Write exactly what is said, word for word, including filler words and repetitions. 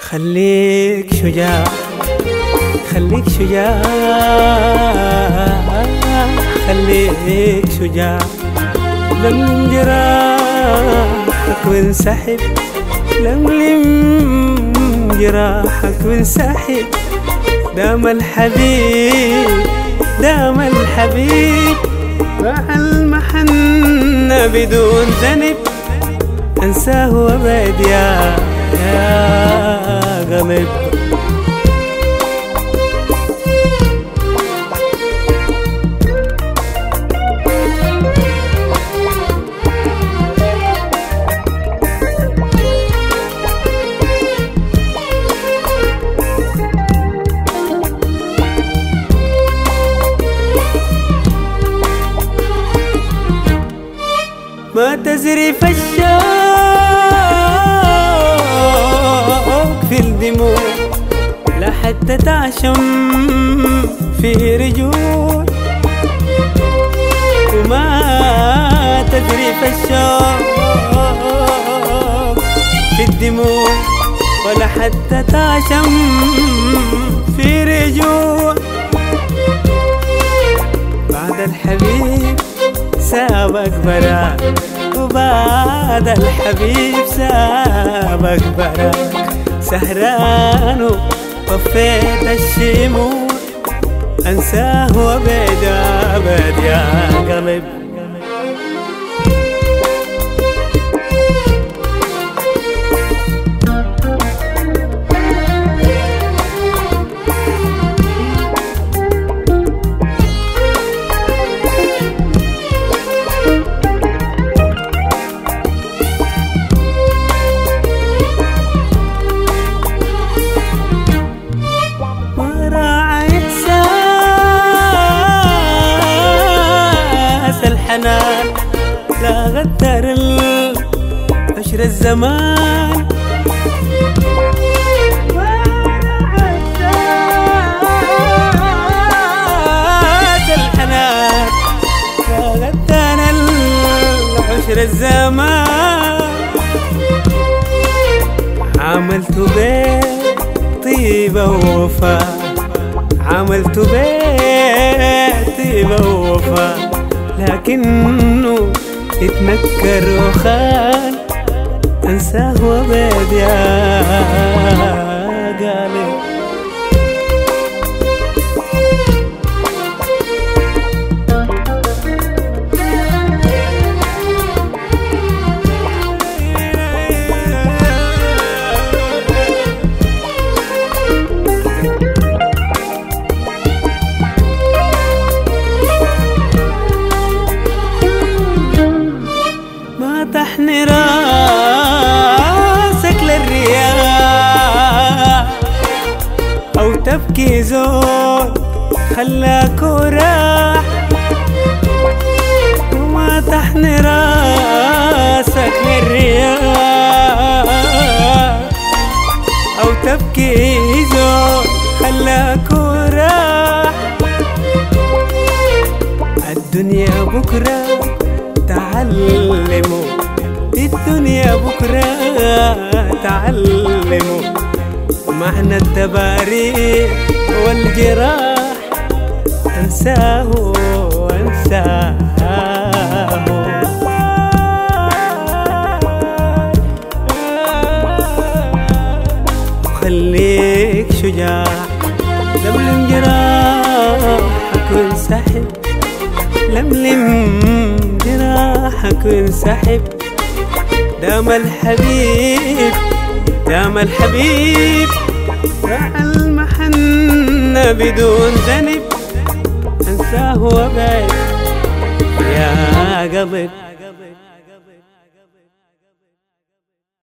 خليك شجاع خليك شجاع خليك شجاع لملم جراحك وانسحب لملم جراحك وانسحب دام الحبيب دام الحبيب راح المحنة بدون ذنب انساه وابعد يا يا قلب ما تزرف الشوق في الدموع لا حتى تعشم في رجول وما تزرف الشوق في الدموع ولا حتى تعشم في رجول بعد الحبيب سابك براك وبعد الحبيب سابك براك سهران وطفيت الشموع انساه وابعد ابعد يا قلب الحنان لا غدر عشر الزمان الحنان لا غدر عشر الزمان عملت بيه طيبة ووفاء عملت بيه طيبة ووفاء لكنه اتنكر وخان انساه وابعد يا قلب تحني راسك للرياح أو تبكي زول خلاك وراح وما تحني راسك للرياح أو تبكي زول خلاك وراح الدنيا بكرة تعلموا الدنيا بكرة تعلموا معنى التباريح والجراح انساه وانساه خليك شجاع لملم جراحك وانسحب لملم جراحك وانسحب دام الحبيب دام الحبيب راح المحنة بدون ذنب انساه وابعد يا قلب